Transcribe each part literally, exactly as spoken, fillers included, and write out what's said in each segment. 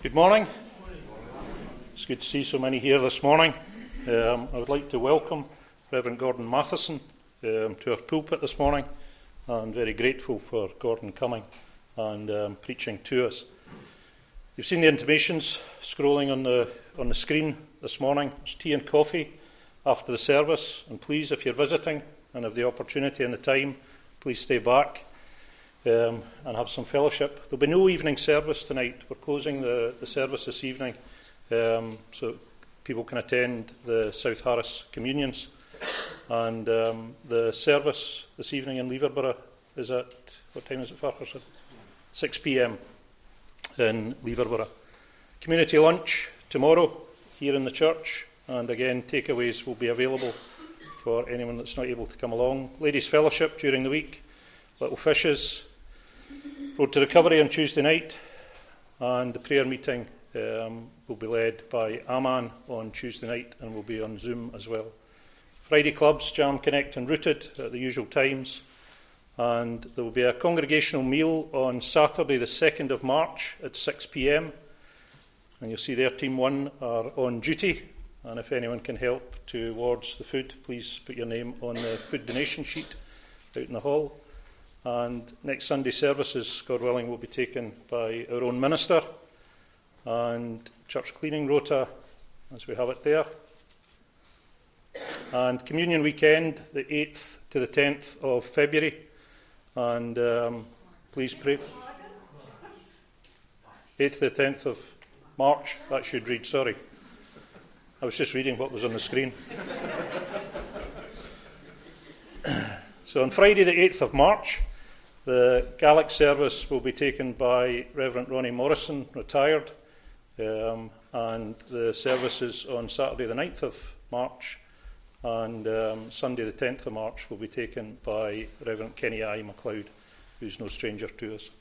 Good morning. It's good to see so many here this morning. Um, I would like to welcome Reverend Gordon Matheson um, to our pulpit this morning. I'm very grateful for Gordon coming and um, preaching to us. You've seen the intimations scrolling on the on the screen this morning. There's tea and coffee after the service, and please, if you're visiting and have the opportunity and the time, please stay back um, and have some fellowship. There'll be no evening service tonight. We're closing the, the service this evening um, so people can attend the South Harris communions. And um, the service this evening in Leverborough is at, what time is it, Farquharson? six p.m. in Leverborough. Community lunch tomorrow here in the church, and again takeaways will be available for anyone that's not able to come along. Ladies' fellowship during the week, Little Fishes, Road to Recovery on Tuesday night, and the prayer meeting um, will be led by Aman on Tuesday night and will be on Zoom as well. Friday clubs, Jam, Connect and Rooted at the usual times, and there will be a congregational meal on Saturday the second of March at six p.m. and you'll see there Team one are on duty, and if anyone can help towards the food, please put your name on the food donation sheet out in the hall. And next Sunday services, God willing, will be taken by our own minister, and church cleaning rota as we have it there. And communion weekend, the eighth to the tenth of February, and um, please pray. eighth to the tenth of March, that should read, sorry. I was just reading what was on the screen. So on Friday the eighth of March, the Gaelic service will be taken by Reverend Ronnie Morrison, retired, um, and the services on Saturday the ninth of March and um, Sunday the tenth of March will be taken by Reverend Kenny I. MacLeod, who's no stranger to us.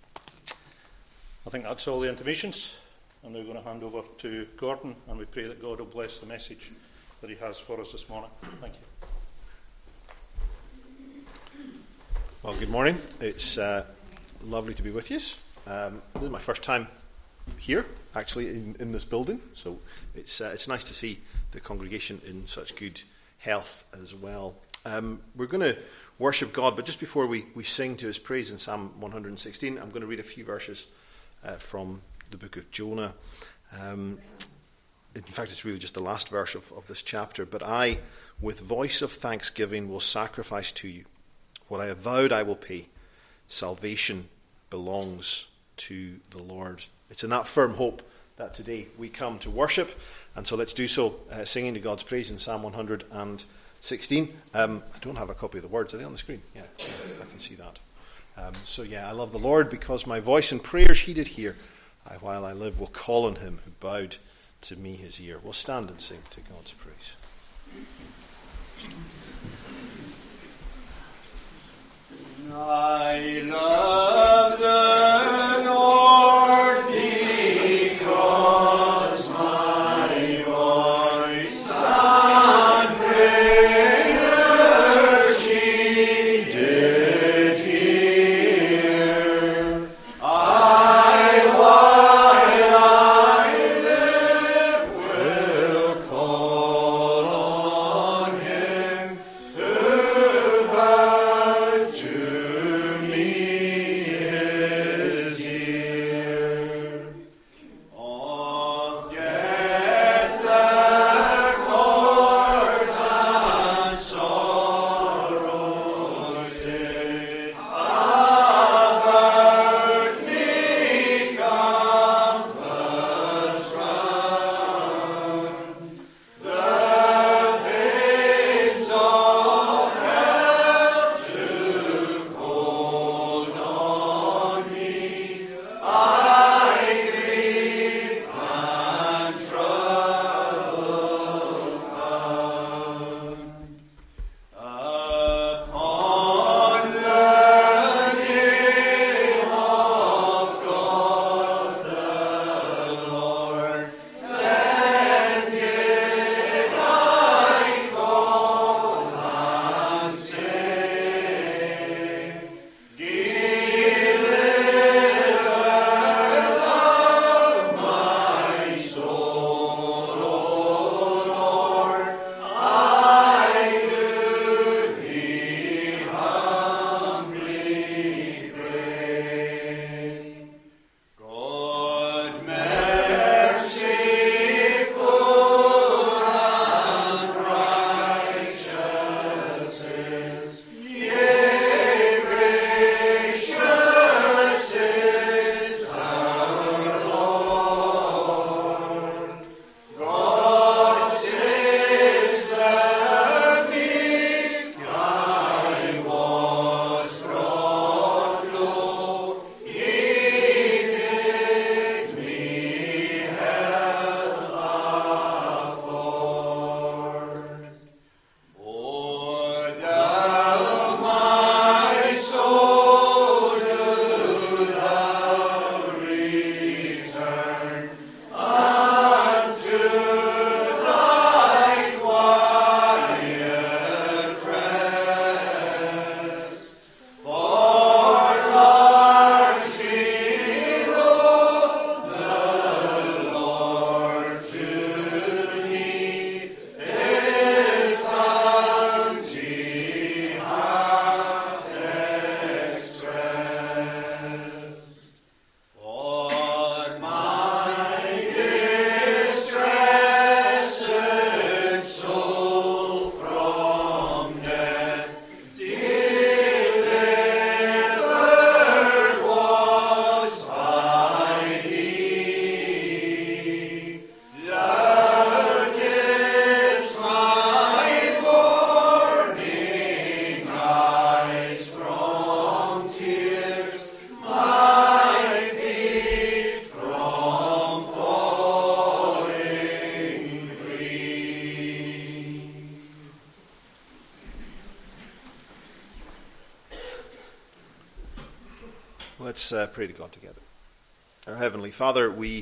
I think that's all the intimations. I'm now going to hand over to Gordon, and we pray that God will bless the message that he has for us this morning. Thank you. Well, good morning. It's uh, lovely to be with you. Um, this is my first time here, actually, in, in this building, so it's uh, it's nice to see the congregation in such good health as well. Um, we're going to worship God, but just before we, we sing to his praise in Psalm one hundred sixteen, I'm going to read a few verses uh, from the book of Jonah. Um, in fact, it's really just the last verse of, of this chapter. But I, with voice of thanksgiving, will sacrifice to you. What I have vowed I will pay. Salvation belongs to the Lord. It's in that firm hope that today we come to worship. And so let's do so, uh, singing to God's praise in Psalm one hundred sixteen. Um, I don't have a copy of the words. Are they on the screen? Yeah, I can see that. Um, so yeah, I love the Lord because my voice and prayers he did hear. I, while I live, will call on him who bowed to me his ear. We'll stand and sing to God's praise. I love the Lord because my voice and prayers he did hear. I, while I live, will call on him who bowed to me his Let's uh, pray to God together. Our Heavenly Father, we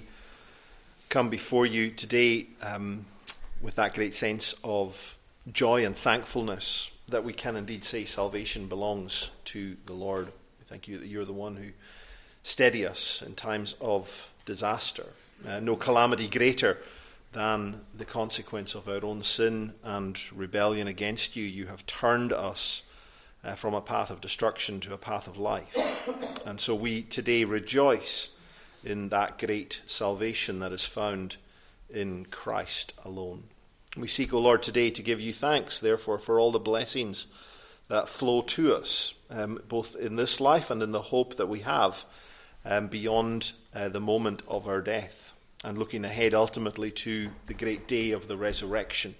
come before you today um, with that great sense of joy and thankfulness that we can indeed say salvation belongs to the Lord. We thank you that you're the one who steady us in times of disaster. Uh, no calamity greater than the consequence of our own sin and rebellion against you. You have turned us uh, from a path of destruction to a path of life. And so we today rejoice in that great salvation that is found in Christ alone. We seek, O Lord, today to give you thanks, therefore, for all the blessings that flow to us, um, both in this life and in the hope that we have um, beyond uh, the moment of our death, and looking ahead ultimately to the great day of the resurrection.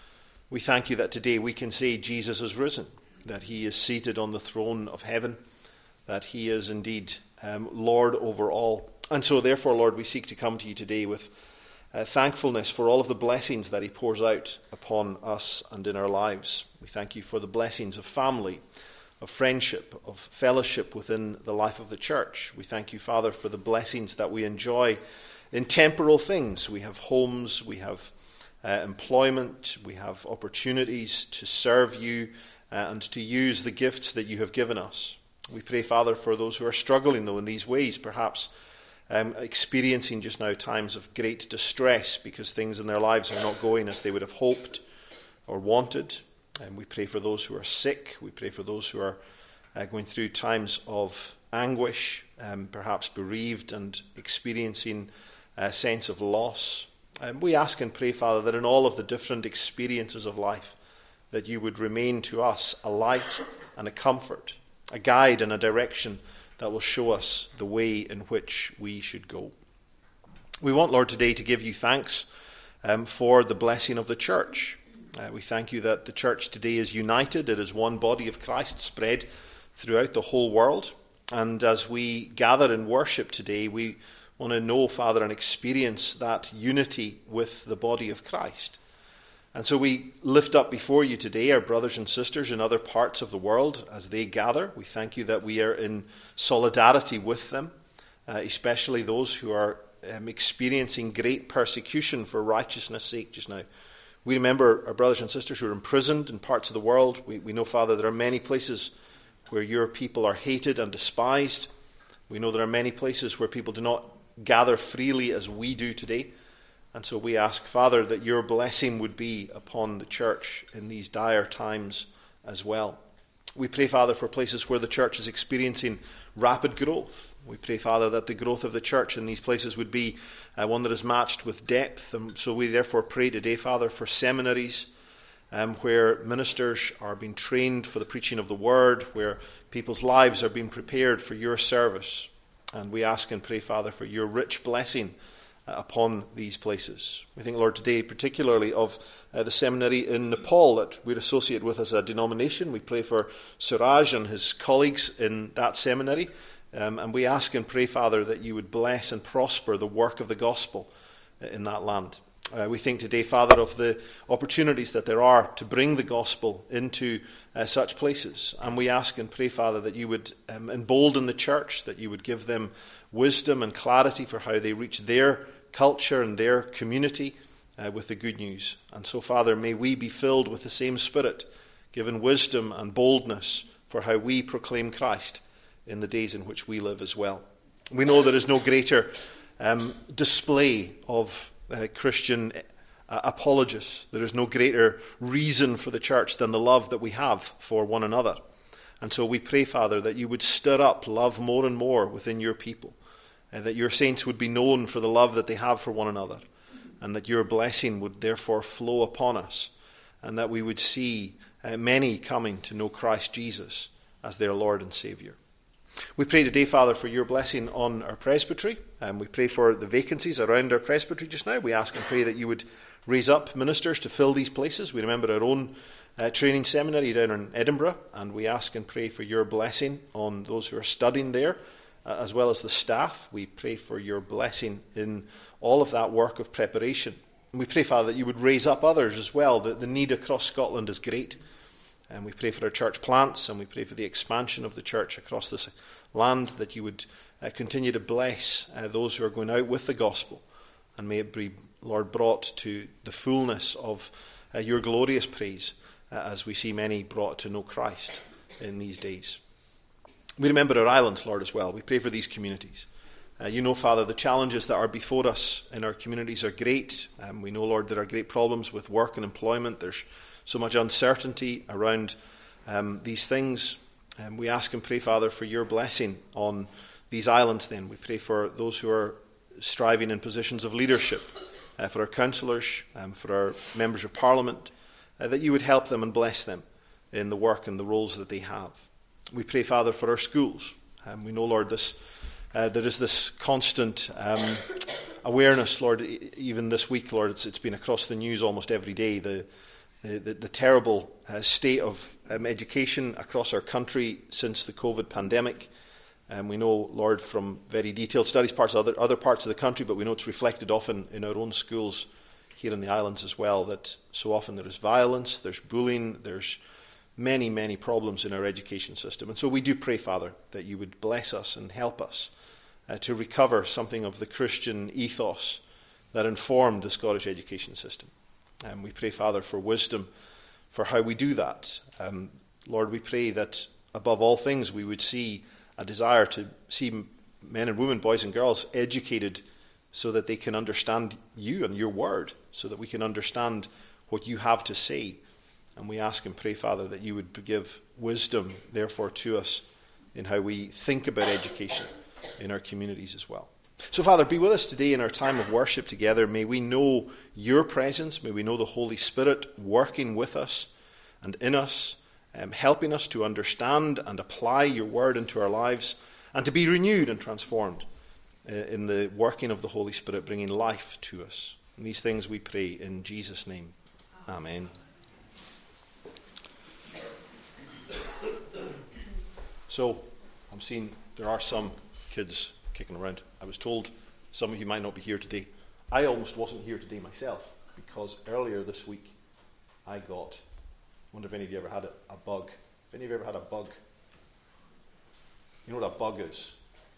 We thank you that today we can say Jesus is risen, that he is seated on the throne of heaven, that he is indeed um, Lord over all. And so therefore, Lord, we seek to come to you today with uh, thankfulness for all of the blessings that he pours out upon us and in our lives. We thank you for the blessings of family, of friendship, of fellowship within the life of the church. We thank you, Father, for the blessings that we enjoy in temporal things. We have homes, we have uh, employment, we have opportunities to serve you uh, and to use the gifts that you have given us. We pray, Father, for those who are struggling, though, in these ways, perhaps um, experiencing just now times of great distress because things in their lives are not going as they would have hoped or wanted. And we pray for those who are sick. We pray for those who are uh, going through times of anguish, um, perhaps bereaved and experiencing a sense of loss. And we ask and pray, Father, that in all of the different experiences of life, that you would remain to us a light and a comfort, a guide and a direction that will show us the way in which we should go. We want, Lord, today to give you thanks um, for the blessing of the church. Uh, we thank you that the church today is united. It is one body of Christ spread throughout the whole world. And as we gather in worship today, we want to know, Father, and experience that unity with the body of Christ. And so we lift up before you today our brothers and sisters in other parts of the world as they gather. We thank you that we are in solidarity with them, uh, especially those who are um, experiencing great persecution for righteousness' sake just now. We remember our brothers and sisters who are imprisoned in parts of the world. We, we know, Father, there are many places where your people are hated and despised. We know there are many places where people do not gather freely as we do today. And so we ask, Father, that your blessing would be upon the church in these dire times as well. We pray, Father, for places where the church is experiencing rapid growth. We pray, Father, that the growth of the church in these places would be uh, one that is matched with depth. And so we therefore pray today, Father, for seminaries um, where ministers are being trained for the preaching of the word, where people's lives are being prepared for your service. And we ask and pray, Father, for your rich blessing upon these places. We think, Lord, today particularly of uh, the seminary in Nepal that we're associated with as a denomination. We pray for Suraj and his colleagues in that seminary. Um, and we ask and pray, Father, that you would bless and prosper the work of the gospel uh, in that land. Uh, we think today, Father, of the opportunities that there are to bring the gospel into uh, such places. And we ask and pray, Father, that you would um, embolden the church, that you would give them wisdom and clarity for how they reach their culture and their community uh, with the good news. And so, Father, may we be filled with the same Spirit, given wisdom and boldness for how we proclaim Christ in the days in which we live as well. We know there is no greater um, display of uh, Christian uh, apologists. There is no greater reason for the church than the love that we have for one another. And so we pray, Father, that you would stir up love more and more within your people, and that your saints would be known for the love that they have for one another, and that your blessing would therefore flow upon us, and that we would see uh, many coming to know Christ Jesus as their Lord and Saviour. We pray today, Father, for your blessing on our presbytery, and we pray for the vacancies around our presbytery just now. We ask and pray that you would raise up ministers to fill these places. We remember our own uh, training seminary down in Edinburgh, and we ask and pray for your blessing on those who are studying there, uh, as well as the staff. We pray for your blessing in all of that work of preparation. And we pray, Father, that you would raise up others as well. The, the need across Scotland is great. And we pray for our church plants, and we pray for the expansion of the church across this land, that you would uh, continue to bless uh, those who are going out with the gospel. And may it be, Lord, brought to the fullness of uh, your glorious praise uh, as we see many brought to know Christ in these days. We remember our islands, Lord, as well. We pray for these communities. Uh, you know, Father, the challenges that are before us in our communities are great. Um, we know, Lord, there are great problems with work and employment. There's so much uncertainty around um, these things. Um, we ask and pray, Father, for your blessing on these islands then. We pray for those who are striving in positions of leadership, uh, for our councillors, um, for our members of Parliament, uh, that you would help them and bless them in the work and the roles that they have. We pray, Father, for our schools. Um, we know, Lord, this uh, there is this constant um, awareness, Lord, even this week, Lord, it's, it's been across the news almost every day, the the, the, the terrible uh, state of um, education across our country since the COVID pandemic. And we know, Lord, from very detailed studies, parts of other, other parts of the country, but we know it's reflected often in our own schools here in the islands as well, that so often there is violence, there's bullying, there's many, many problems in our education system. And so we do pray, Father, that you would bless us and help us uh, to recover something of the Christian ethos that informed the Scottish education system. And we pray, Father, for wisdom for how we do that. Um, Lord, we pray that above all things we would see a desire to see men and women, boys and girls, educated so that they can understand you and your word, so that we can understand what you have to say. And we ask and pray, Father, that you would give wisdom, therefore, to us in how we think about education in our communities as well. So, Father, be with us today in our time of worship together. May we know your presence. May we know the Holy Spirit working with us and in us, um, helping us to understand and apply your word into our lives and to be renewed and transformed uh, in the working of the Holy Spirit, bringing life to us. And these things we pray in Jesus' name. Amen. So, I'm seeing there are some kids kicking around. I was told some of you might not be here today. I almost wasn't here today myself because earlier this week I got, I wonder if any of you ever had a, a bug. If any of you ever had a bug? You know what a bug is?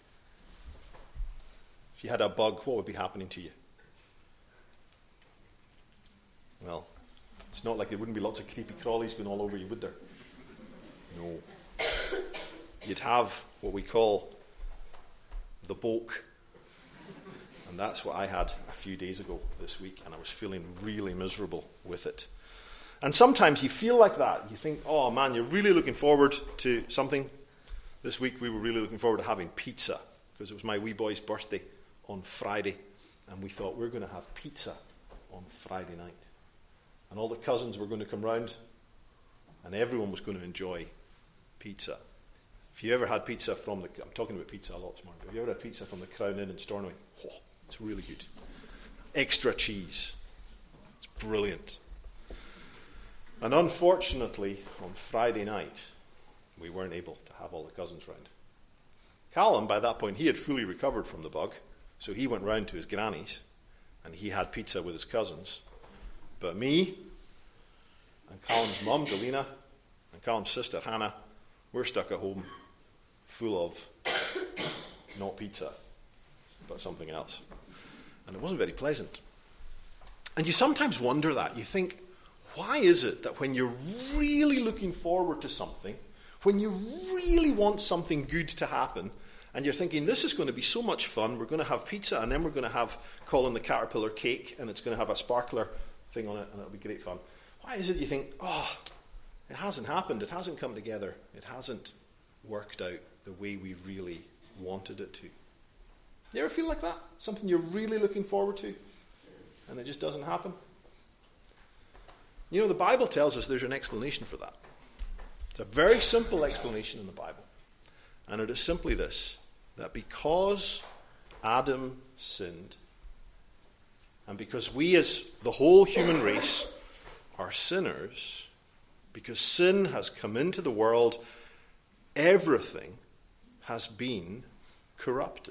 If you had a bug, what would be happening to you? Well, it's not like there wouldn't be lots of creepy crawlies going all over you, would there? No. You'd have what we call the bulk. And that's what I had a few days ago this week, and I was feeling really miserable with it. And sometimes you feel like that. You think, oh man, you're really looking forward to something. This week we were really looking forward to having pizza, because it was my wee boy's birthday on Friday, and we thought we're going to have pizza on Friday night. And all the cousins were going to come round, and everyone was going to enjoy pizza. If you ever had pizza from the, I'm talking about pizza a lot this morning, but if you ever had pizza from the Crown Inn in Stornoway, oh, it's really good. Extra cheese. It's brilliant. And unfortunately, on Friday night, we weren't able to have all the cousins round. Callum, by that point, he had fully recovered from the bug, so he went round to his granny's, and he had pizza with his cousins. But me, and Callum's mum, Galina, and Callum's sister, Hannah, we're stuck at home, full of not pizza, but something else. And it wasn't very pleasant. And you sometimes wonder that. You think, why is it that when you're really looking forward to something, when you really want something good to happen, and you're thinking, this is going to be so much fun, we're going to have pizza, and then we're going to have Colin the Caterpillar cake, and it's going to have a sparkler thing on it, and it'll be great fun. Why is it you think, oh, it hasn't happened, it hasn't come together, it hasn't worked out the way we really wanted it to? You ever feel like that? Something you're really looking forward to, and it just doesn't happen? You know, the Bible tells us there's an explanation for that. It's a very simple explanation in the Bible. And it is simply this, that because Adam sinned, and because we as the whole human race are sinners, because sin has come into the world, everything has been corrupted.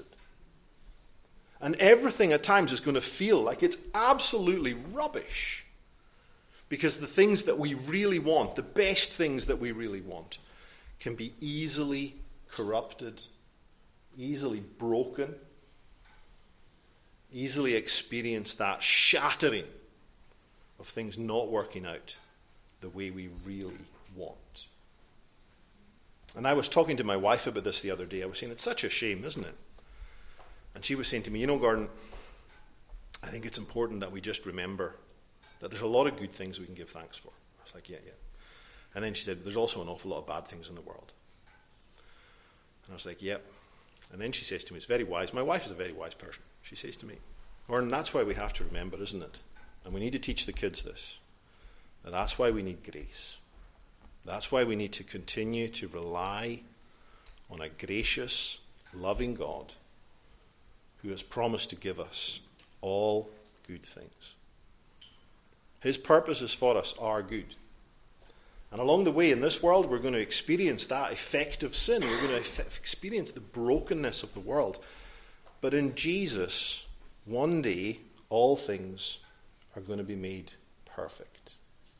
And everything at times is going to feel like it's absolutely rubbish. Because the things that we really want, the best things that we really want, can be easily corrupted, easily broken, easily experience that shattering of things not working out the way we really want. And I was talking to my wife about this the other day. I was saying, it's such a shame, isn't it? And she was saying to me, you know, Gordon, I think it's important that we just remember that there's a lot of good things we can give thanks for. I was like, yeah, yeah. And then she said, there's also an awful lot of bad things in the world. And I was like, yep. And then she says to me, it's very wise. My wife is a very wise person. She says to me, Gordon, that's why we have to remember, isn't it? And we need to teach the kids this. That that's why we need grace. That's why we need to continue to rely on a gracious, loving God who has promised to give us all good things. His purposes for us are good. And along the way in this world, we're going to experience that effect of sin. We're going to eff- experience the brokenness of the world. But in Jesus, one day, all things are going to be made perfect.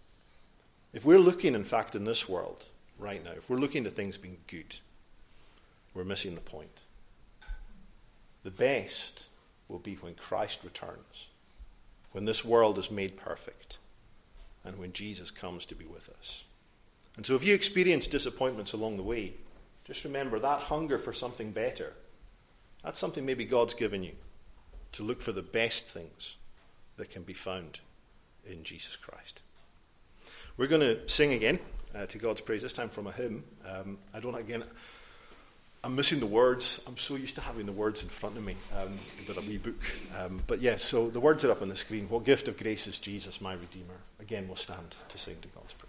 If we're looking, in fact, in this world right now, if we're looking at things being good, we're missing the point. The best will be when Christ returns, when this world is made perfect, and when Jesus comes to be with us. And so if you experience disappointments along the way, just remember that hunger for something better, that's something maybe God's given you, to look for the best things that can be found in Jesus Christ. We're going to sing again uh, to God's praise, this time from a hymn. Um, I don't, again, I'm missing the words. I'm so used to having the words in front of me um, with a wee book. Um, but yes, yeah, so the words are up on the screen. What gift of grace is Jesus, my Redeemer? Again, we'll stand to sing to God's praise.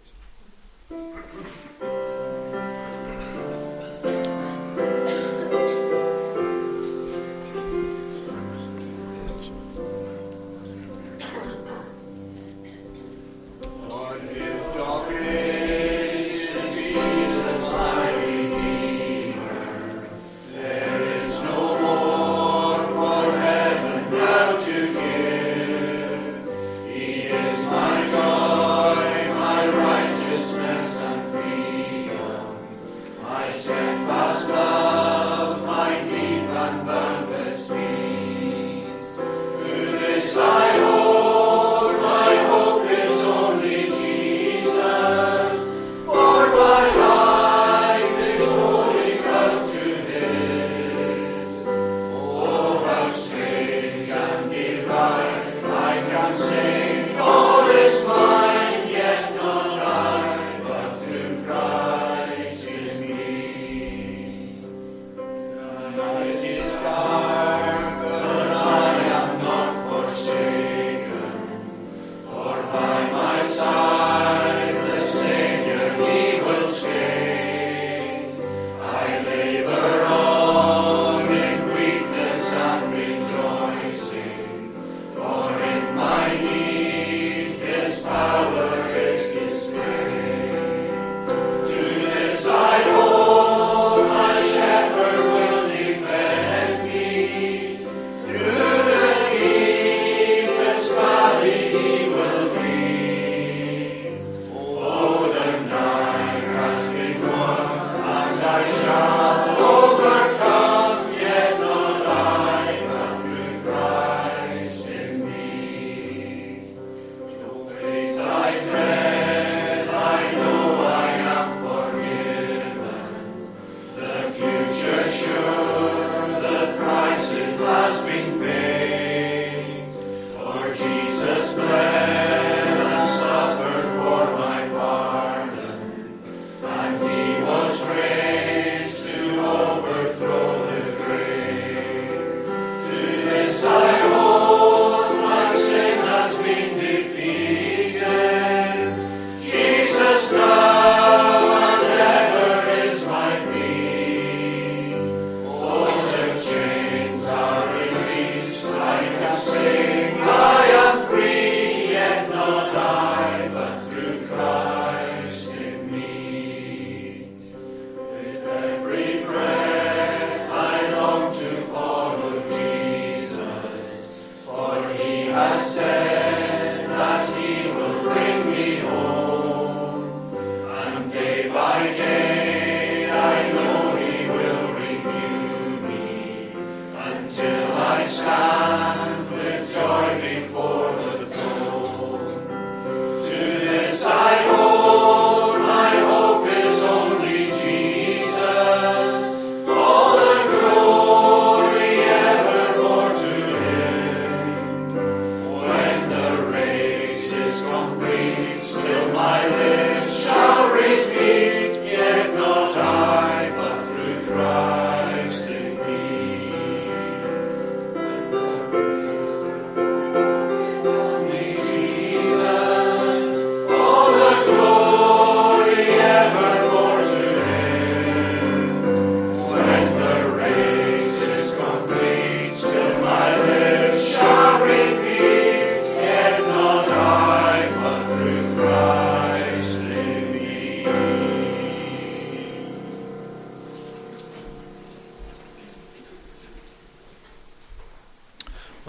Day by day, I know He will renew me.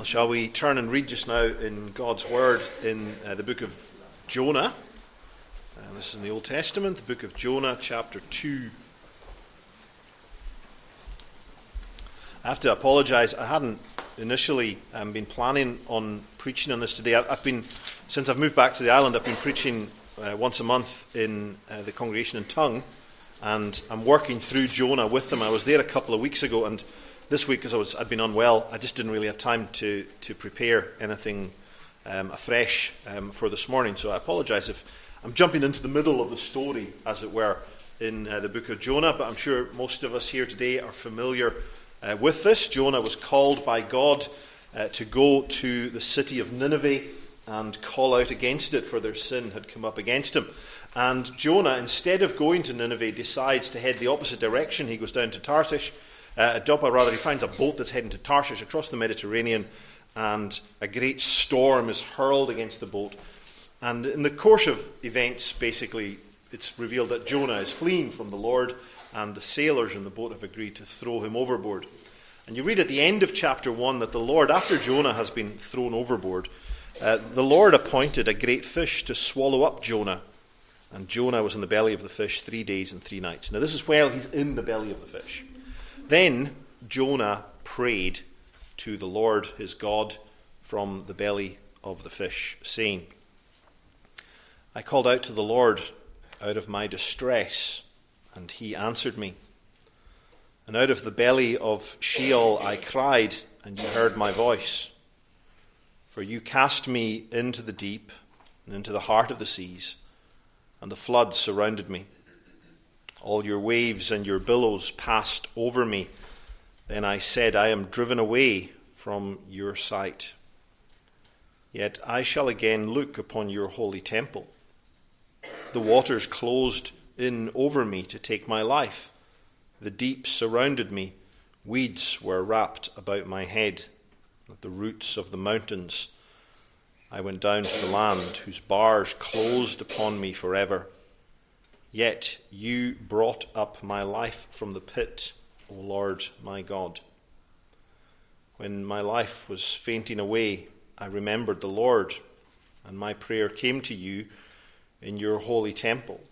shall we turn and read just now in God's Word in uh, the book of Jonah. Uh, this is in the Old Testament, the book of Jonah, chapter two. I have to apologise, I hadn't initially um, been planning on preaching on this today. I, I've been, since I've moved back to the island, I've been preaching uh, once a month in uh, the congregation in Tongue, and I'm working through Jonah with them. I was there a couple of weeks ago, and this week, because I was, I'd been unwell, I just didn't really have time to, to prepare anything um, afresh um, for this morning. So I apologise if I'm jumping into the middle of the story, as it were, in uh, the book of Jonah. But I'm sure most of us here today are familiar uh, with this. Jonah was called by God uh, to go to the city of Nineveh and call out against it, for their sin had come up against him. And Jonah, instead of going to Nineveh, decides to head the opposite direction. He goes down to Tarshish. Uh, at Joppa, rather, he finds a boat that's heading to Tarshish across the Mediterranean, and a great storm is hurled against the boat. And in the course of events, basically, it's revealed that Jonah is fleeing from the Lord, and the sailors in the boat have agreed to throw him overboard. And you read at the end of chapter one that the Lord, after Jonah has been thrown overboard, uh, the Lord appointed a great fish to swallow up Jonah. And Jonah was in the belly of the fish three days and three nights. Now, this is while he's in the belly of the fish. Then Jonah prayed to the Lord his God from the belly of the fish, saying, I called out to the Lord out of my distress, and he answered me. And out of the belly of Sheol I cried, and you heard my voice. For you cast me into the deep, and into the heart of the seas, and the floods surrounded me. All your waves and your billows passed over me. Then I said, I am driven away from your sight. Yet I shall again look upon your holy temple. The waters closed in over me to take my life. The deep surrounded me. Weeds were wrapped about my head. At the roots of the mountains I went down to the land, whose bars closed upon me forever. Yet you brought up my life from the pit, O Lord my God. When my life was fainting away, I remembered the Lord, and my prayer came to you in your holy temple.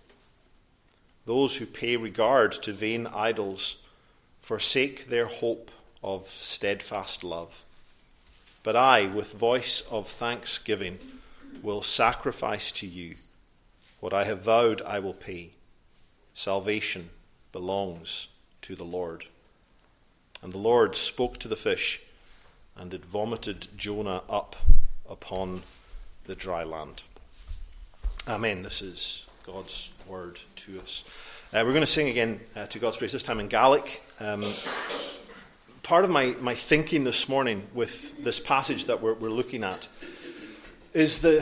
Those who pay regard to vain idols forsake their hope of steadfast love. But I, with voice of thanksgiving, will sacrifice to you. What I have vowed I will pay. Salvation belongs to the Lord. And the Lord spoke to the fish, and it vomited Jonah up upon the dry land. Amen. This is God's word to us. Uh, we're going to sing again uh, to God's praise, this time in Gaelic. Um, part of my, my thinking this morning with this passage that we're, we're looking at is the,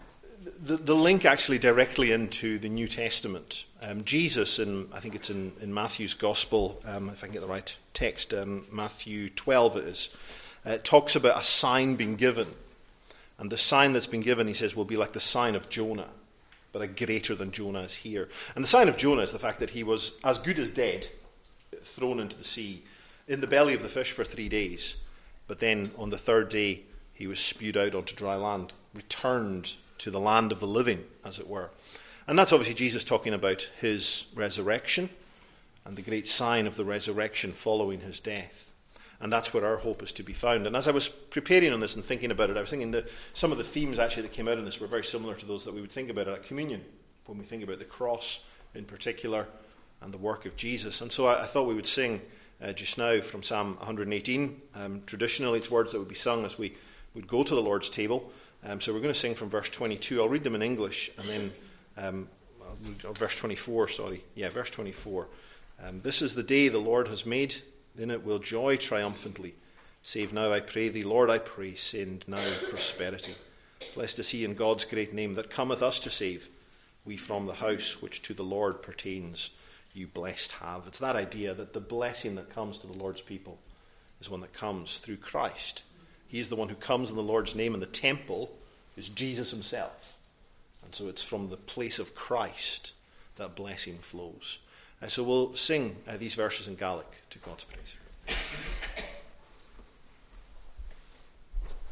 the the link actually directly into the New Testament. Um, Jesus, in I think it's in, in Matthew's Gospel, um, if I can get the right text, um, Matthew twelve it is, uh, talks about a sign being given. And the sign that's been given, he says, will be like the sign of Jonah, but a greater than Jonah is here. And the sign of Jonah is the fact that he was as good as dead, thrown into the sea, in the belly of the fish for three days. But then on the third day, he was spewed out onto dry land, returned to the land of the living, as it were. And that's obviously Jesus talking about his resurrection and the great sign of the resurrection following his death. And that's where our hope is to be found. And as I was preparing on this and thinking about it, I was thinking that some of the themes actually that came out in this were very similar to those that we would think about at communion, when we think about the cross in particular and the work of Jesus. And so I, I thought we would sing uh, just now from Psalm one eighteen. Um, traditionally, it's words that would be sung as we would go to the Lord's table. Um, so we're going to sing from verse twenty-two. I'll read them in English, and then um, oh, verse twenty-four, sorry. Yeah, verse twenty-four. Um, this is the day the Lord has made. In it will joy triumphantly. Save now, I pray thee, Lord, I pray, send now prosperity. Blessed is he in God's great name that cometh us to save. We from the house which to the Lord pertains, you blessed have. It's that idea that the blessing that comes to the Lord's people is one that comes through Christ. He is the one who comes in the Lord's name, and the temple is Jesus himself. And so it's from the place of Christ that blessing flows. Uh, so we'll sing uh, these verses in Gaelic to God's praise.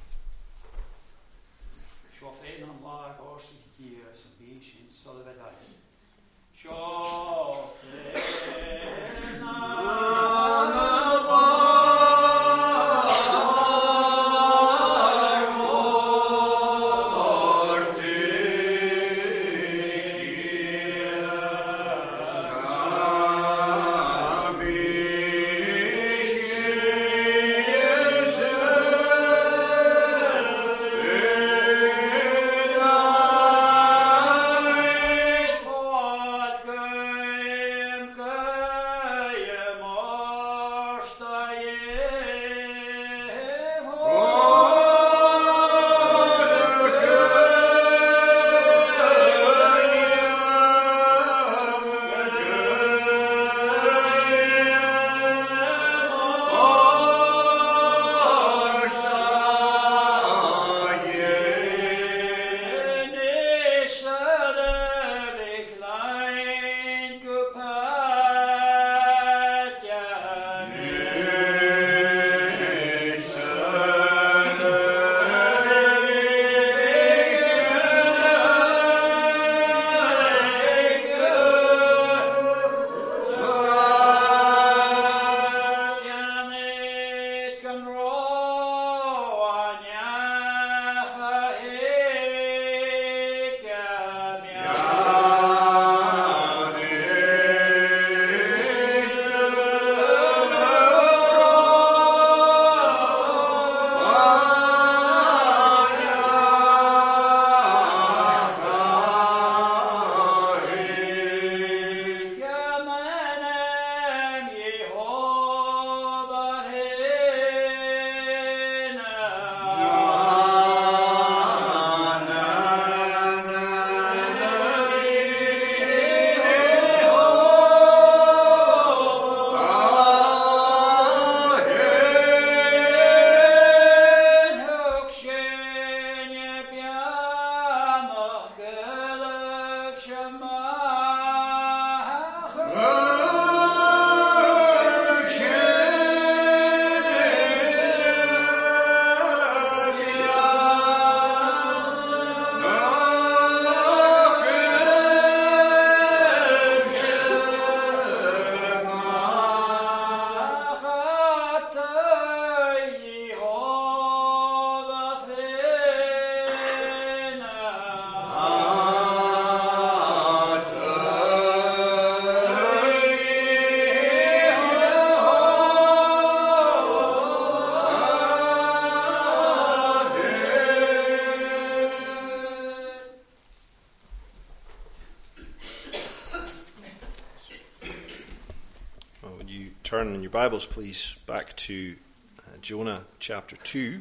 Turn in your Bibles, please, back to uh, Jonah chapter two.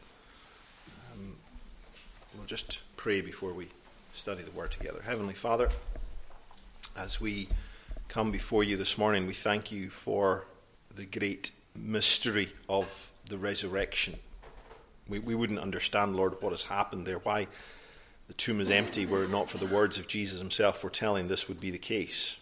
Um, we'll just pray before we study the Word together. Heavenly Father, as we come before you this morning, we thank you for the great mystery of the resurrection. We, we wouldn't understand, Lord, what has happened there, why the tomb is empty were it not for the words of Jesus himself foretelling this would be the case.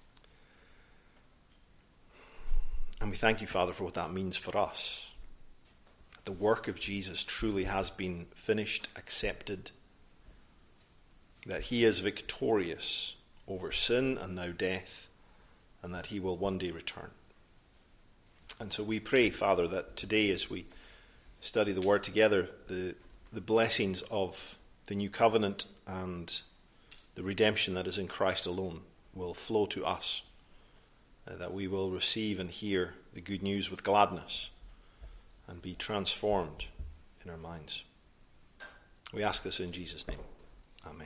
And we thank you, Father, for what that means for us. The work of Jesus truly has been finished, accepted, that he is victorious over sin and now death, and that he will one day return. And so we pray, Father, that today as we study the Word together, the, the blessings of the new covenant and the redemption that is in Christ alone will flow to us, uh, that we will receive and hear the good news with gladness and be transformed in our minds. We ask this in Jesus' name. Amen.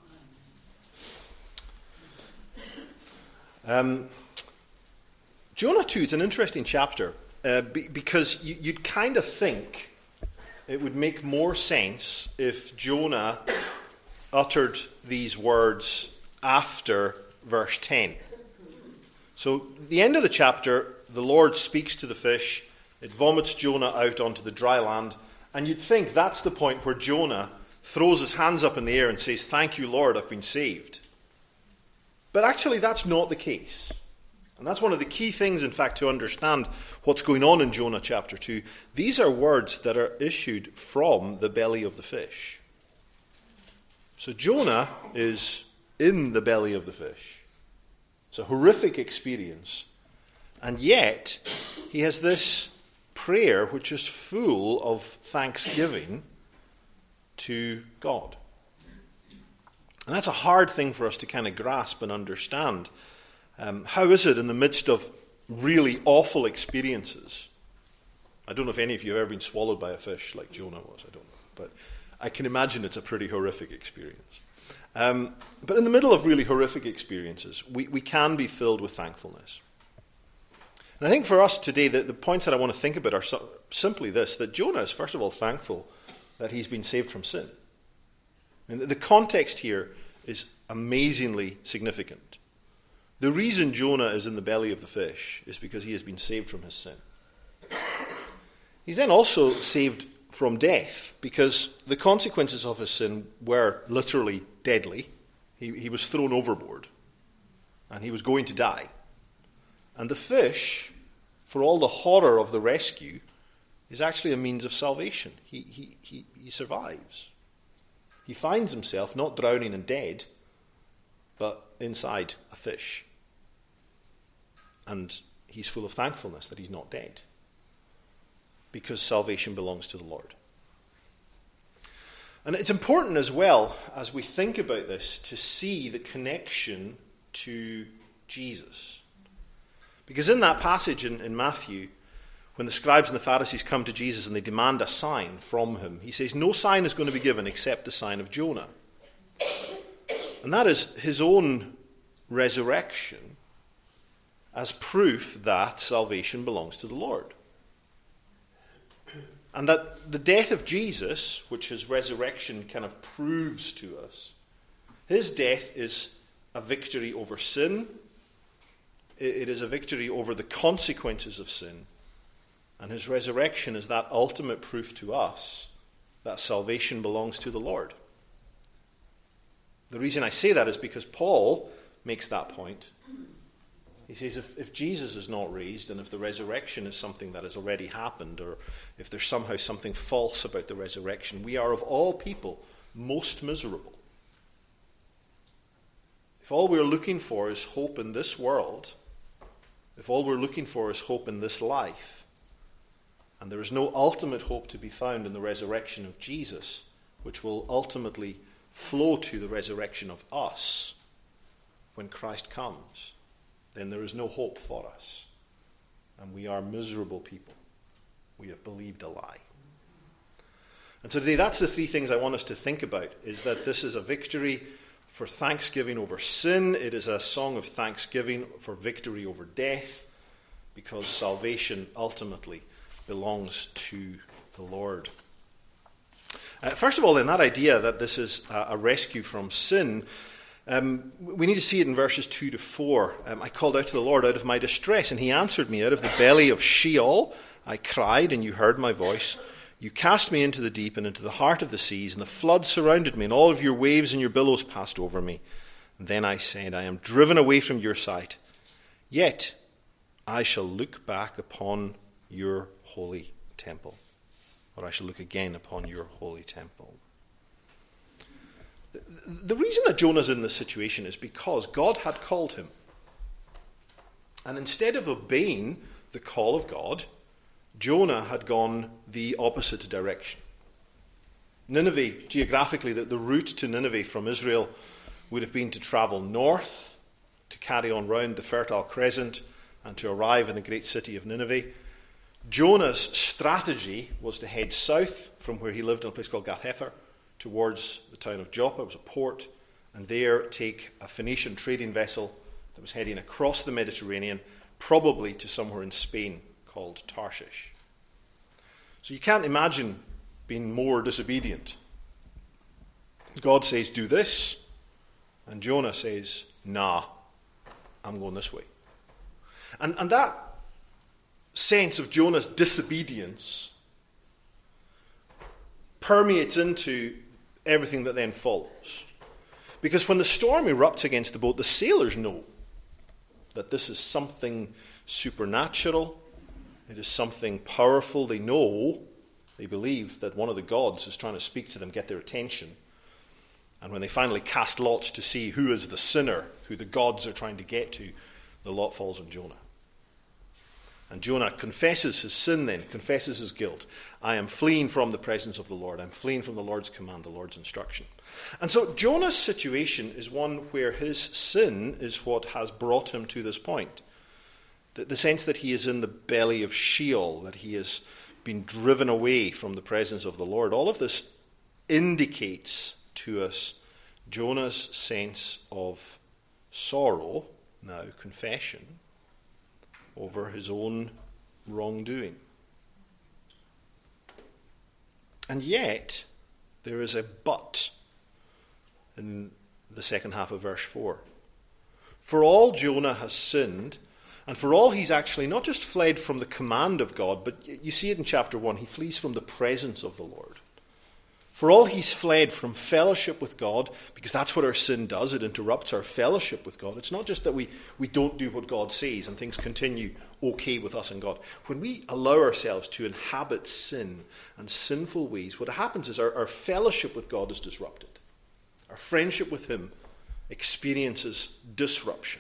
Um, Jonah two is an interesting chapter uh, be, because you, you'd kind of think it would make more sense if Jonah uttered these words after verse ten. So, the end of the chapter, the Lord speaks to the fish, it vomits Jonah out onto the dry land, and you'd think that's the point where Jonah throws his hands up in the air and says, "Thank you, Lord, I've been saved." But actually, that's not the case. And that's one of the key things, in fact, to understand what's going on in Jonah chapter two. These are words that are issued from the belly of the fish. So Jonah is in the belly of the fish. It's a horrific experience. And yet, he has this prayer which is full of thanksgiving to God. And that's a hard thing for us to kind of grasp and understand. Um, how is it in the midst of really awful experiences? I don't know if any of you have ever been swallowed by a fish like Jonah was, I don't know. But I can imagine it's a pretty horrific experience. Um, but in the middle of really horrific experiences, we, we can be filled with thankfulness. And I think for us today, the, the points that I want to think about are so, simply this, that Jonah is first of all thankful that he's been saved from sin. And the, the context here is amazingly significant. The reason Jonah is in the belly of the fish is because he has been saved from his sin. He's then also saved from death, because the consequences of his sin were literally deadly. He, he was thrown overboard, and he was going to die. And the fish, for all the horror of the rescue, is actually a means of salvation. He, he, he, he survives. He finds himself not drowning and dead, but inside a fish. And he's full of thankfulness that he's not dead, because salvation belongs to the Lord. And it's important as well, as we think about this, to see the connection to Jesus. Because in that passage in, in Matthew, when the scribes and the Pharisees come to Jesus and they demand a sign from him, he says, no sign is going to be given except the sign of Jonah. And that is his own resurrection as proof that salvation belongs to the Lord. And that the death of Jesus, which his resurrection kind of proves to us, his death is a victory over sin. It is a victory over the consequences of sin. And his resurrection is that ultimate proof to us that salvation belongs to the Lord. The reason I say that is because Paul makes that point. He says if, if Jesus is not raised, and if the resurrection is something that has already happened, or if there's somehow something false about the resurrection, we are of all people most miserable. If all we're looking for is hope in this world, if all we're looking for is hope in this life, and there is no ultimate hope to be found in the resurrection of Jesus, which will ultimately flow to the resurrection of us when Christ comes, then there is no hope for us. And we are miserable people. We have believed a lie. And so today, that's the three things I want us to think about, is that this is a victory for thanksgiving over sin. It is a song of thanksgiving for victory over death, because salvation ultimately belongs to the Lord. Uh, first of all, then, that idea that this is a, a rescue from sin, Um, we need to see it in verses two to four. Um, I called out to the Lord out of my distress, and he answered me. Out of the belly of Sheol I cried, and you heard my voice. You cast me into the deep and into the heart of the seas, and the flood surrounded me, and all of your waves and your billows passed over me. And then I said, I am driven away from your sight. Yet I shall look back upon your holy temple, or I shall look again upon your holy temple. The reason that Jonah's in this situation is because God had called him. And instead of obeying the call of God, Jonah had gone the opposite direction. Nineveh, geographically, the, the route to Nineveh from Israel would have been to travel north, to carry on round the Fertile Crescent, and to arrive in the great city of Nineveh. Jonah's strategy was to head south from where he lived in a place called Gath-Hepher, towards the town of Joppa. It was a port, and there take a Phoenician trading vessel that was heading across the Mediterranean, probably to somewhere in Spain called Tarshish. So you can't imagine being more disobedient. God says, do this, and Jonah says, nah, I'm going this way. And, and that sense of Jonah's disobedience permeates into everything that then follows. Because when the storm erupts against the boat, the sailors know that this is something supernatural. It is something powerful. They know, they believe that one of the gods is trying to speak to them, get their attention. And when they finally cast lots to see who is the sinner, who the gods are trying to get to, the lot falls on Jonah. And Jonah confesses his sin then, confesses his guilt. I am fleeing from the presence of the Lord. I'm fleeing from the Lord's command, the Lord's instruction. And so Jonah's situation is one where his sin is what has brought him to this point. The, the sense that he is in the belly of Sheol, that he has been driven away from the presence of the Lord. All of this indicates to us Jonah's sense of sorrow, now confession, over his own wrongdoing. And yet, there is a but in the second half of verse four. For all Jonah has sinned, and for all he's actually not just fled from the command of God, but you see it in chapter one, he flees from the presence of the Lord. For all he's fled from fellowship with God, because that's what our sin does, it interrupts our fellowship with God. It's not just that we, we don't do what God says and things continue okay with us and God. When we allow ourselves to inhabit sin and sinful ways, what happens is our, our fellowship with God is disrupted. Our friendship with him experiences disruption.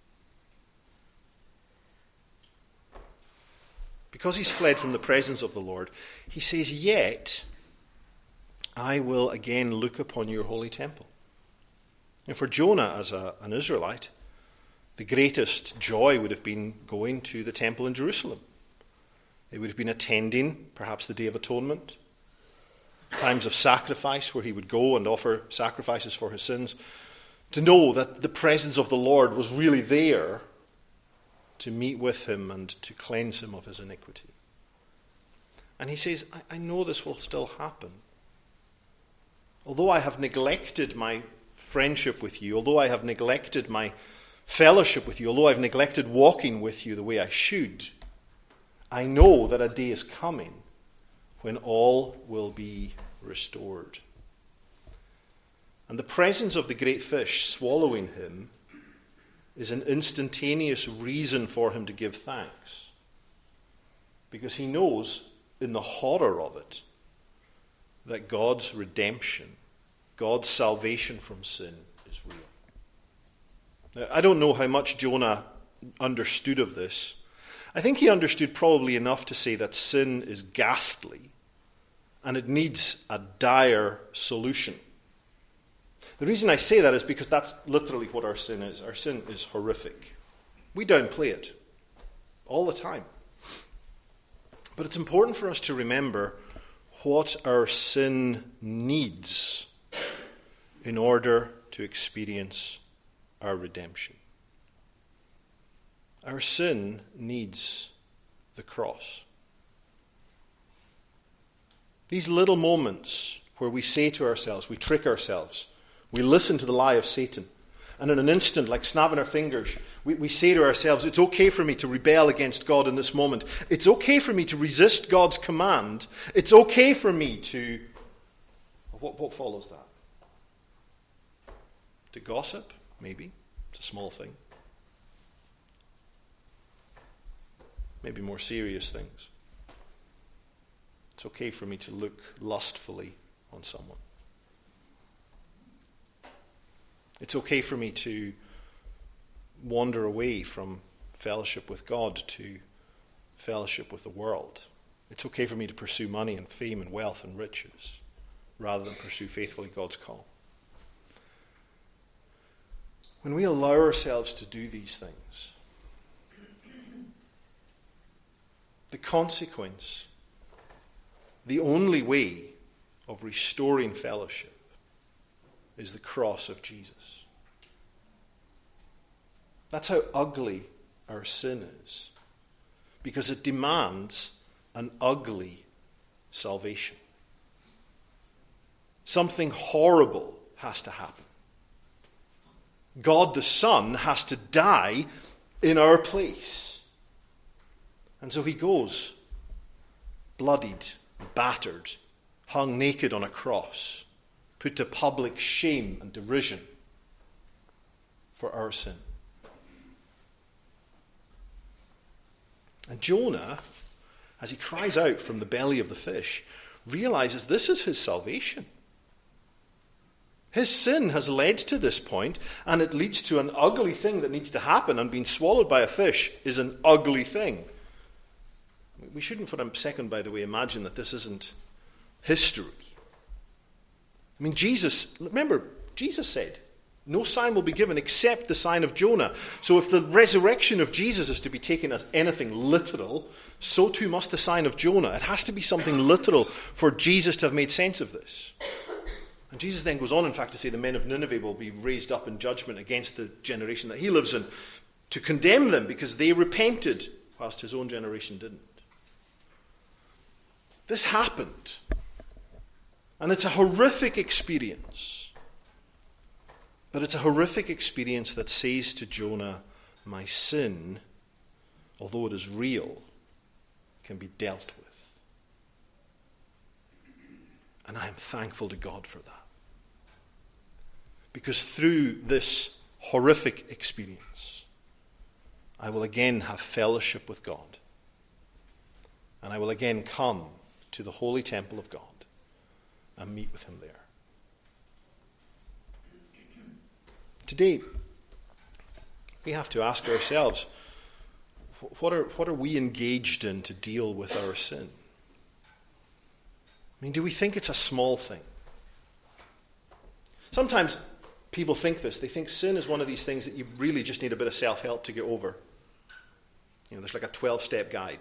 Because he's fled from the presence of the Lord, he says, yet I will again look upon your holy temple. And for Jonah, as a, an Israelite, the greatest joy would have been going to the temple in Jerusalem. It would have been attending, perhaps, the Day of Atonement, times of sacrifice where he would go and offer sacrifices for his sins, to know that the presence of the Lord was really there to meet with him and to cleanse him of his iniquity. And he says, I, I know this will still happen. Although I have neglected my friendship with you, although I have neglected my fellowship with you, although I've neglected walking with you the way I should, I know that a day is coming when all will be restored. And the presence of the great fish swallowing him is an instantaneous reason for him to give thanks, because he knows in the horror of it that God's redemption, God's salvation from sin is real. Now, I don't know how much Jonah understood of this. I think he understood probably enough to say that sin is ghastly and it needs a dire solution. The reason I say that is because that's literally what our sin is. Our sin is horrific. We downplay it all the time. But it's important for us to remember what our sin needs in order to experience our redemption. Our sin needs the cross. These little moments where we say to ourselves, we trick ourselves, we listen to the lie of Satan, and in an instant, like snapping our fingers, we, we say to ourselves, it's okay for me to rebel against God in this moment. It's okay for me to resist God's command. It's okay for me to... What, what follows that? To gossip? Maybe. It's a small thing. Maybe more serious things. It's okay for me to look lustfully on someone. It's okay for me to wander away from fellowship with God to fellowship with the world. It's okay for me to pursue money and fame and wealth and riches rather than pursue faithfully God's call. When we allow ourselves to do these things, the consequence, the only way of restoring fellowship, is the cross of Jesus. That's how ugly our sin is, because it demands an ugly salvation. Something horrible has to happen. God the Son has to die in our place. And so he goes, bloodied, battered, hung naked on a cross, put to public shame and derision for our sin. And Jonah, as he cries out from the belly of the fish, realizes this is his salvation. His sin has led to this point, and it leads to an ugly thing that needs to happen, and being swallowed by a fish is an ugly thing. We shouldn't for a second, by the way, imagine that this isn't history. I mean, Jesus, remember, Jesus said, no sign will be given except the sign of Jonah. So if the resurrection of Jesus is to be taken as anything literal, so too must the sign of Jonah. It has to be something literal for Jesus to have made sense of this. And Jesus then goes on, in fact, to say the men of Nineveh will be raised up in judgment against the generation that he lives in, to condemn them because they repented, whilst his own generation didn't. This happened. And it's a horrific experience. But it's a horrific experience that says to Jonah, my sin, although it is real, can be dealt with. And I am thankful to God for that. Because through this horrific experience, I will again have fellowship with God. And I will again come to the holy temple of God and meet with him there. Today, we have to ask ourselves, what are, what are we engaged in to deal with our sin? I mean, do we think it's a small thing? Sometimes people think this. They think sin is one of these things that you really just need a bit of self-help to get over. You know, there's like a twelve-step guide.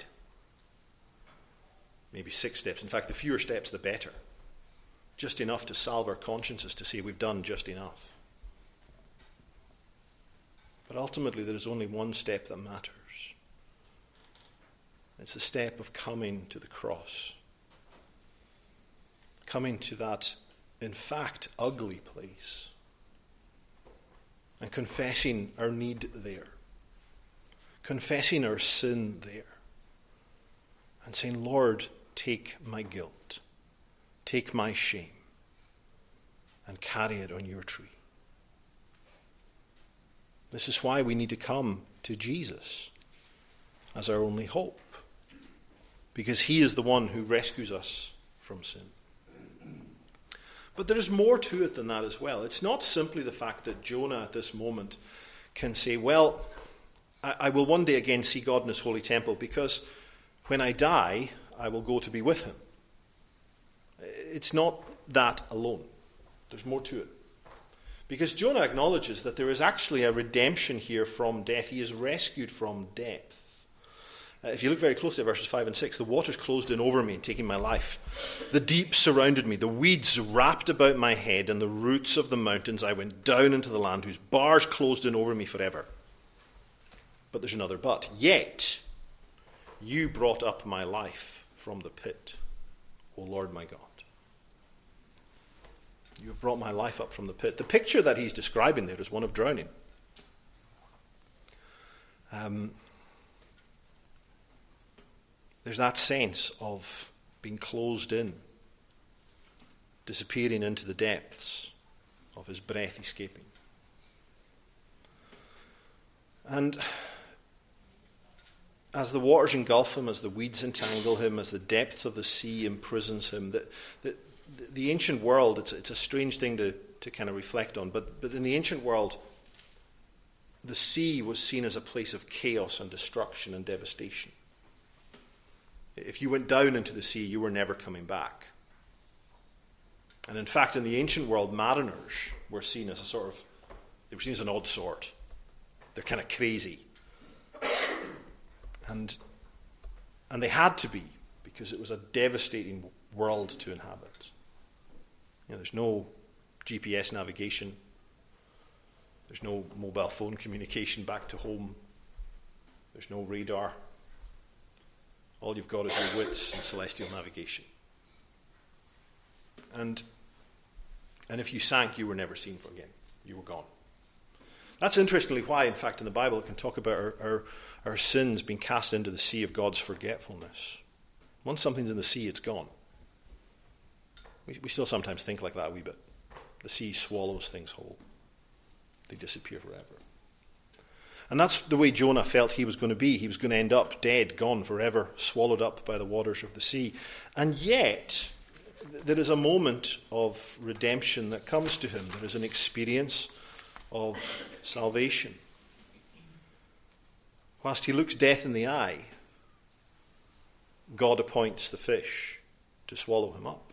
Maybe six steps. In fact, the fewer steps, the better. Just enough to salve our consciences to say we've done just enough. But ultimately, there is only one step that matters. It's the step of coming to the cross. Coming to that, in fact, ugly place. And confessing our need there. Confessing our sin there. And saying, Lord, take my guilt. Take my shame. And carry it on your tree. This is why we need to come to Jesus as our only hope. Because he is the one who rescues us from sin. But there is more to it than that as well. It's not simply the fact that Jonah at this moment can say, well, I, I will one day again see God in his holy temple because when I die, I will go to be with him. It's not that alone. There's more to it. Because Jonah acknowledges that there is actually a redemption here from death. He is rescued from depth. Uh, if you look very closely at verses five and six, the waters closed in over me, taking my life. The deep surrounded me. The weeds wrapped about my head, and the roots of the mountains. I went down into the land, whose bars closed in over me forever. But there's another but. Yet you brought up my life from the pit, O Lord my God. You have brought my life up from the pit. The picture that he's describing there is one of drowning. Um, there's that sense of being closed in, disappearing into the depths, of his breath escaping. And as the waters engulf him, as the weeds entangle him, as the depths of the sea imprisons him, the, the, the ancient world, it's, it's a strange thing to, to kind of reflect on, but, but in the ancient world, the sea was seen as a place of chaos and destruction and devastation. If you went down into the sea, you were never coming back. And in fact, in the ancient world, mariners were seen as a sort of, they were seen as an odd sort. They're kind of crazy. And, and they had to be, because it was a devastating world to inhabit. You know, there's no G P S navigation. There's no mobile phone communication back to home. There's no radar. All you've got is your wits and celestial navigation. And, and if you sank, you were never seen for again. You were gone. That's interestingly why, in fact, in the Bible it can talk about our, our, our sins being cast into the sea of God's forgetfulness. Once something's in the sea, it's gone. We, we still sometimes think like that a wee bit. The sea swallows things whole. They disappear forever. And that's the way Jonah felt he was going to be. He was going to end up dead, gone forever, swallowed up by the waters of the sea. And yet, there is a moment of redemption that comes to him. There is an experience of salvation. Whilst he looks death in the eye, God appoints the fish to swallow him up.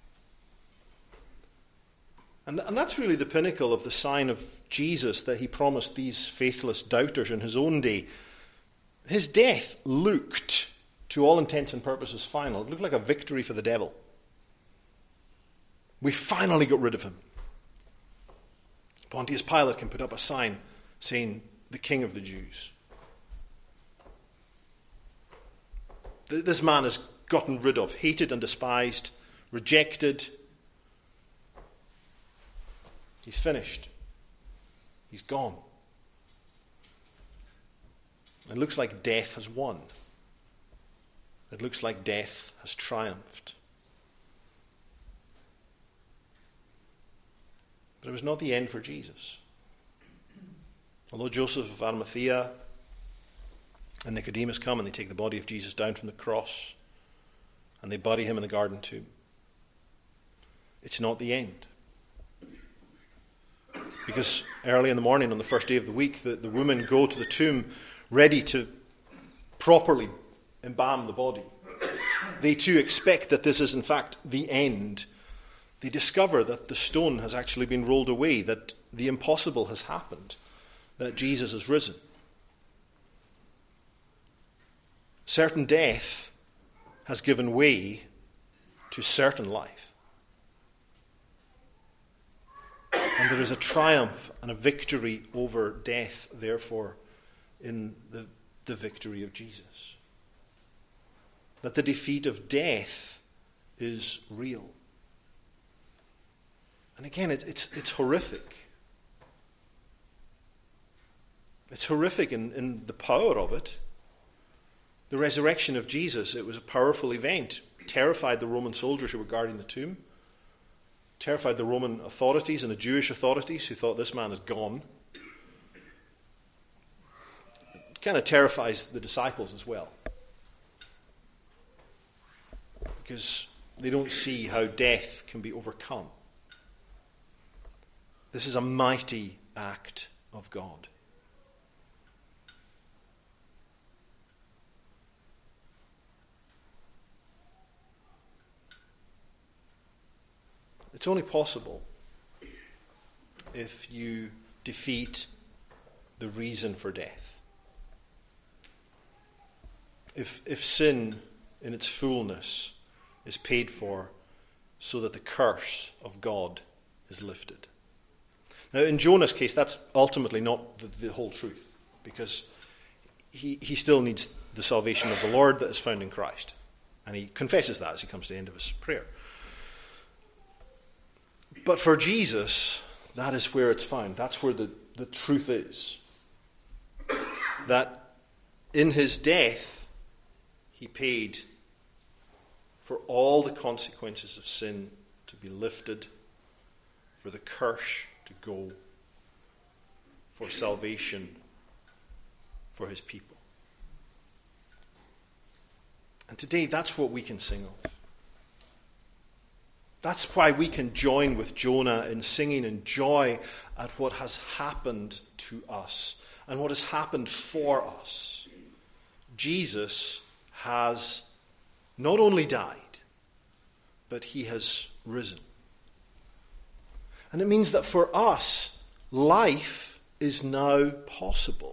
And, and that's really the pinnacle of the sign of Jesus that he promised these faithless doubters in his own day. His death looked, to all intents and purposes, final. It looked like a victory for the devil. We finally got rid of him. Pontius Pilate can put up a sign saying, "The King of the Jews." This man is gotten rid of, hated and despised, rejected. He's finished. He's gone. It looks like death has won. It looks like death has triumphed. But it was not the end for Jesus. Although Joseph of Arimathea and Nicodemus come and they take the body of Jesus down from the cross and they bury him in the garden tomb, it's not the end. Because early in the morning on the first day of the week, the, the women go to the tomb ready to properly embalm the body. They too expect that this is in fact the end. They discover that the stone has actually been rolled away, that the impossible has happened, that Jesus has risen. Certain death has given way to certain life. And there is a triumph and a victory over death, therefore, in the, the victory of Jesus. That the defeat of death is real. And again, it, it's, it's horrific. It's horrific in, in the power of it. The resurrection of Jesus, it was a powerful event. It terrified the Roman soldiers who were guarding the tomb. Terrified the Roman authorities and the Jewish authorities who thought this man is gone. It kind of terrifies the disciples as well. Because they don't see how death can be overcome. This is a mighty act of God. It's only possible if you defeat the reason for death. If, if sin in its fullness is paid for so that the curse of God is lifted. Now, in Jonah's case, that's ultimately not the, the whole truth, because he, he still needs the salvation of the Lord that is found in Christ. And he confesses that as he comes to the end of his prayer. But for Jesus, that is where it's found. That's where the, the truth is. That in his death, he paid for all the consequences of sin to be lifted, for the curse to go, for salvation for his people. And today, that's what we can sing of. That's why we can join with Jonah in singing in joy at what has happened to us and what has happened for us. Jesus has not only died, but he has risen. And it means that for us, life is now possible.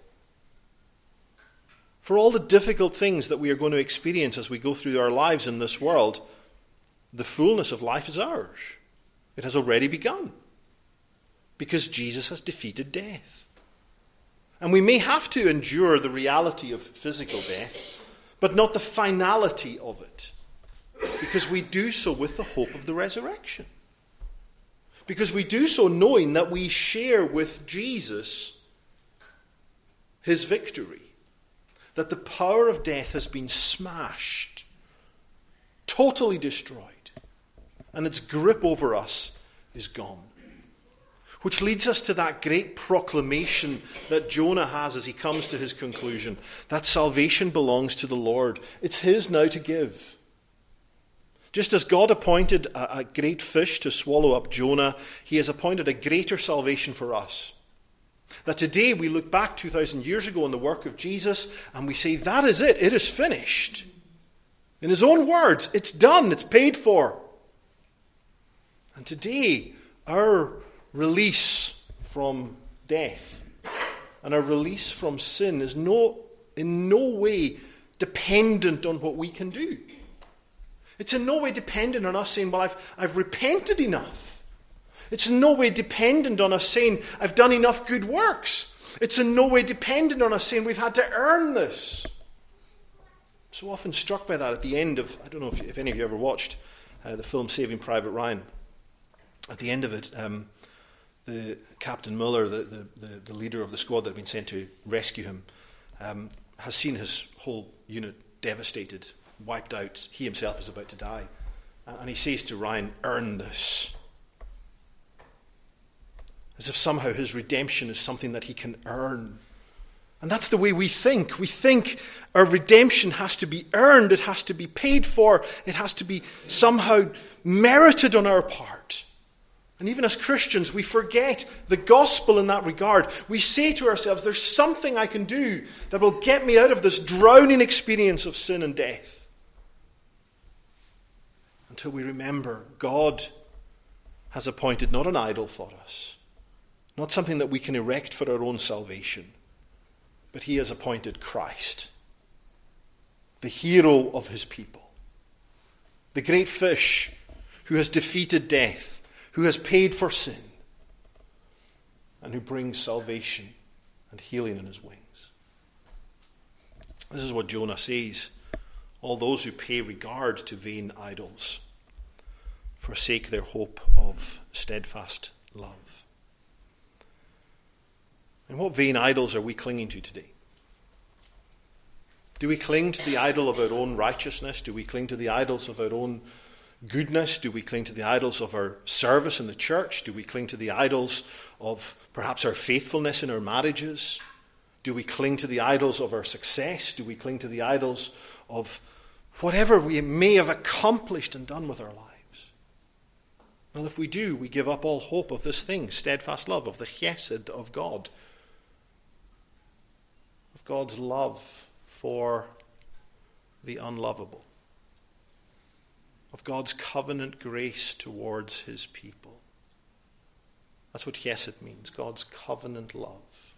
For all the difficult things that we are going to experience as we go through our lives in this world, the fullness of life is ours. It has already begun. Because Jesus has defeated death. And we may have to endure the reality of physical death, but not the finality of it. Because we do so with the hope of the resurrection. Because we do so knowing that we share with Jesus his victory. That the power of death has been smashed, totally destroyed, and its grip over us is gone. Which leads us to that great proclamation that Jonah has as he comes to his conclusion, that salvation belongs to the Lord. It's his now to give. Just as God appointed a, a great fish to swallow up Jonah, he has appointed a greater salvation for us. That today we look back two thousand years ago on the work of Jesus and we say, that is it, it is finished. In his own words, it's done, it's paid for. And today, our release from death and our release from sin is no, in no way dependent on what we can do. It's in no way dependent on us saying, well, I've, I've repented enough. It's in no way dependent on us saying, I've done enough good works. It's in no way dependent on us saying, we've had to earn this. I'm so often struck by that at the end of, I don't know if, if any of you ever watched uh, the film Saving Private Ryan. At the end of it, um, the Captain Miller, the, the, the, the leader of the squad that had been sent to rescue him, um, has seen his whole unit devastated, wiped out. He himself is about to die. And he says to Ryan, earn this. As if somehow his redemption is something that he can earn. And that's the way we think. We think our redemption has to be earned. It has to be paid for. It has to be somehow merited on our part. And even as Christians, we forget the gospel in that regard. We say to ourselves, there's something I can do that will get me out of this drowning experience of sin and death. Until we remember God has appointed not an idol for us, not something that we can erect for our own salvation, but he has appointed Christ, the hero of his people, the great fish who has defeated death, who has paid for sin, and who brings salvation and healing in his wings. This is what Jonah says. All those who pay regard to vain idols forsake their hope of steadfast love. And what vain idols are we clinging to today? Do we cling to the idol of our own righteousness? Do we cling to the idols of our own goodness? Do we cling to the idols of our service in the church? Do we cling to the idols of perhaps our faithfulness in our marriages? Do we cling to the idols of our success? Do we cling to the idols of whatever we may have accomplished and done with our lives? Well, if we do, we give up all hope of this thing, steadfast love, of the chesed of God, of God's love for the unlovable, of God's covenant grace towards his people. That's what chesed means, God's covenant love.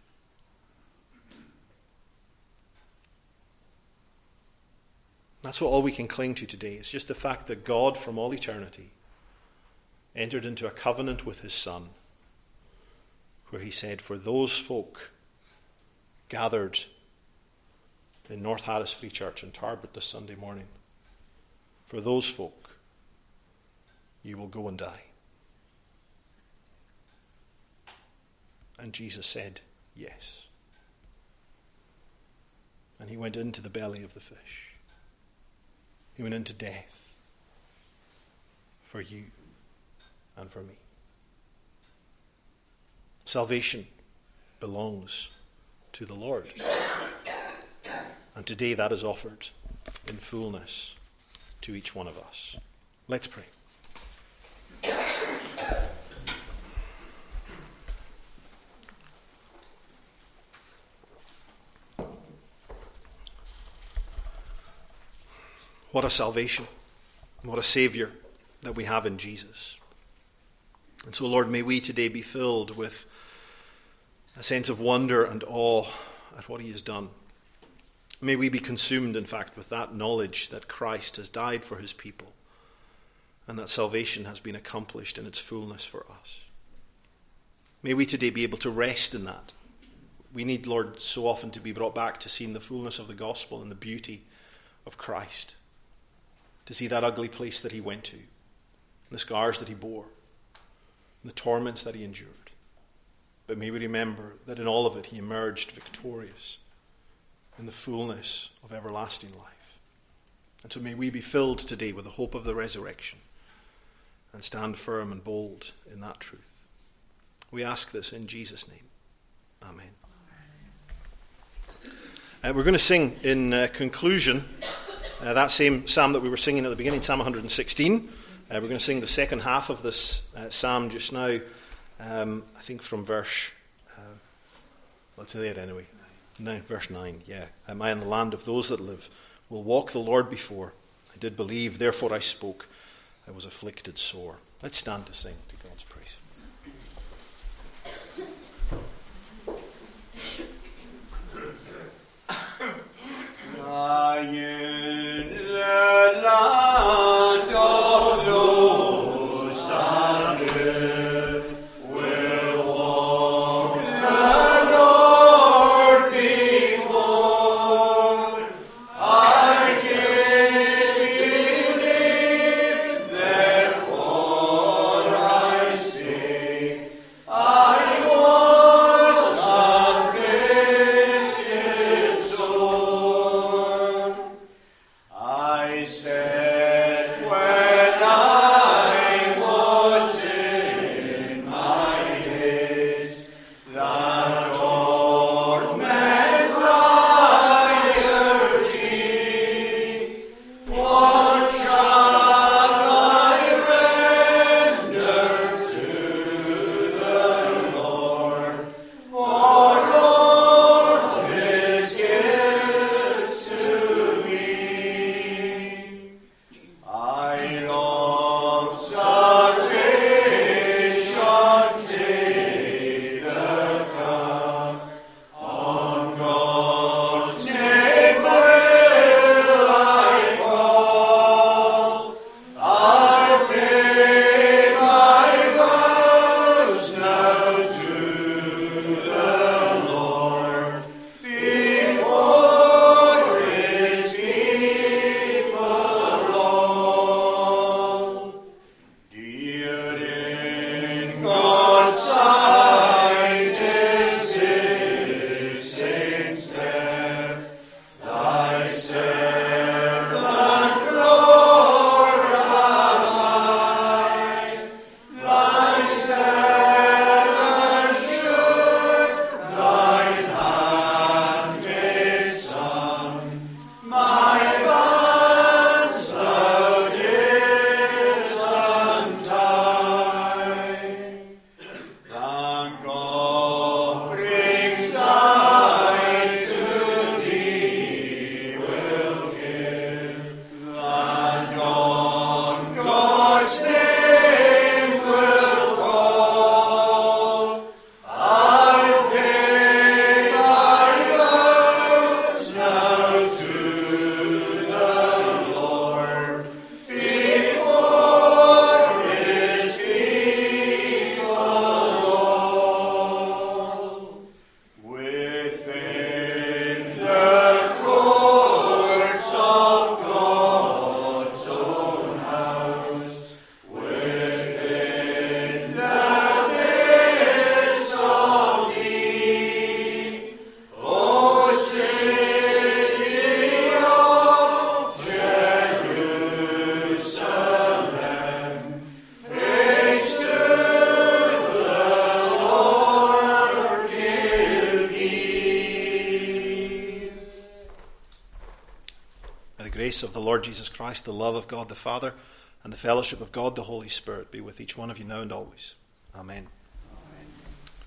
That's what all we can cling to today. It's just the fact that God, from all eternity, entered into a covenant with his Son, where he said, for those folk gathered in North Harris Free Church in Tarbert this Sunday morning, for those folk, you will go and die. And Jesus said, yes. And he went into the belly of the fish. He went into death for you and for me. Salvation belongs to the Lord. And today that is offered in fullness to each one of us. Let's pray. What a salvation, what a Saviour that we have in Jesus. And so, Lord, may we today be filled with a sense of wonder and awe at what he has done. May we be consumed, in fact, with that knowledge that Christ has died for his people and that salvation has been accomplished in its fullness for us. May we today be able to rest in that. We need, Lord, so often to be brought back to seeing the fullness of the gospel and the beauty of Christ, to see that ugly place that he went to, the scars that he bore, the torments that he endured. But may we remember that in all of it he emerged victorious in the fullness of everlasting life. And so may we be filled today with the hope of the resurrection and stand firm and bold in that truth. We ask this in Jesus' name. Amen. Uh, we're going to sing in uh, conclusion Uh, that same psalm that we were singing at the beginning, Psalm one hundred sixteen. Uh, we're going to sing the second half of this uh, psalm just now. Um, I think from verse, uh, what's in there anyway? Nine, verse nine, yeah. Am I in the land of those that live? Will walk the Lord before. I did believe, therefore I spoke. I was afflicted sore. Let's stand to sing to God's praise. I in the land of those that live will walk the Lord before. I did believe, therefore I say, I was afflicted sore. I said when I was in my days, that torment liars he, what shall I render to the Lord? For Lord His gifts to me. I long salvation, take the cup. On God's name will I call. I pay my vows now to the Lord before His people all. Dear in God's sight is His saints' death. Thy servant Lord alive. Thy servant should thine hand be son. My bands thou didst untie. Thank offerings I to thee will give. Thank on God's name will call. I'll pay my vows now to the Lord before His people all. Within the courts of God's own house, within the midst of thee, O city of Jerusalem, praise to the Lord give ye. May the grace of the Lord Jesus Christ, the love of God the Father, and the fellowship of God the Holy Spirit be with each one of you now and always. Amen.